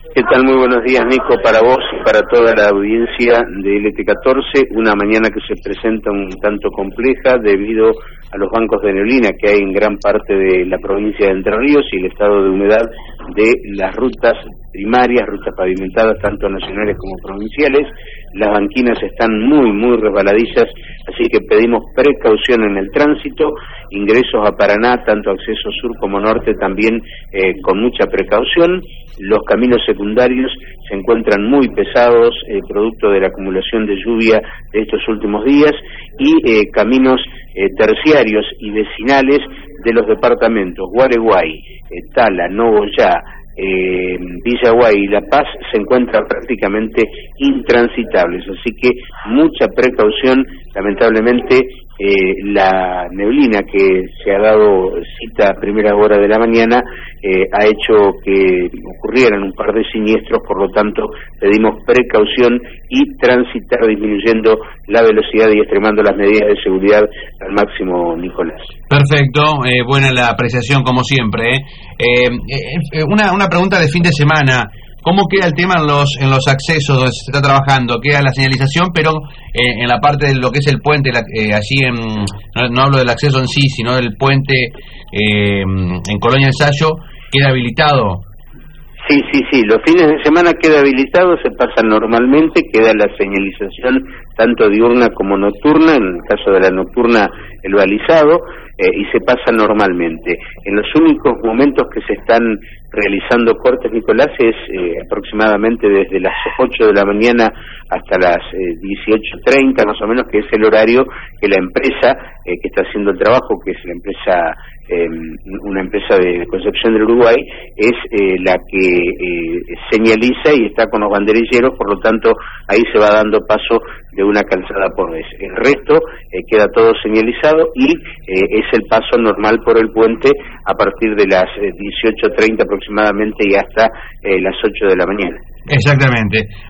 ¿Qué tal? Muy buenos días, Nico, para vos y para toda la audiencia de LT14. Una mañana que se presenta un tanto compleja debido a los bancos de neblina que hay en gran parte de la provincia de Entre Ríos y el estado de humedad de las rutas primarias, rutas pavimentadas, tanto nacionales como provinciales. Las banquinas están muy resbaladizas, así que pedimos precaución en el tránsito. Ingresos a Paraná, tanto acceso sur como norte, también con mucha precaución. Los caminos secundarios se encuentran muy pesados, producto de la acumulación de lluvia de estos últimos días, y caminos terciarios y vecinales de los departamentos Gualeguay, Tala, Nogoyá, Villaguay y La Paz se encuentran prácticamente intransitables, así que mucha precaución. Lamentablemente la neblina que se ha dado cita a primera hora de la mañana ha hecho que ocurrieran un par de siniestros, por lo tanto pedimos precaución y transitar disminuyendo la velocidad y extremando las medidas de seguridad al máximo, Nicolás. Perfecto, buena la apreciación como siempre. Una pregunta de fin de semana. ¿Cómo queda el tema en los accesos donde se está trabajando? Queda la señalización, pero en la parte de lo que es el puente, allí no hablo del acceso en sí, sino del puente en Colonia Ensayo, ¿queda habilitado? Sí, los fines de semana queda habilitado, se pasa normalmente, queda la señalización tanto diurna como nocturna, en el caso de la nocturna el balizado, y se pasa normalmente. En los únicos momentos que se están realizando cortes, Nicolás, es aproximadamente desde las 8 de la mañana hasta las 18:30 más o menos, que es el horario que la empresa que está haciendo el trabajo, que es la empresa una empresa de Concepción del Uruguay, es la que señaliza y está con los banderilleros, por lo tanto ahí se va dando paso de una calzada por vez. El resto queda todo señalizado y es el paso normal por el puente a partir de las 18:30 aproximadamente y hasta las 8 de la mañana. Exactamente.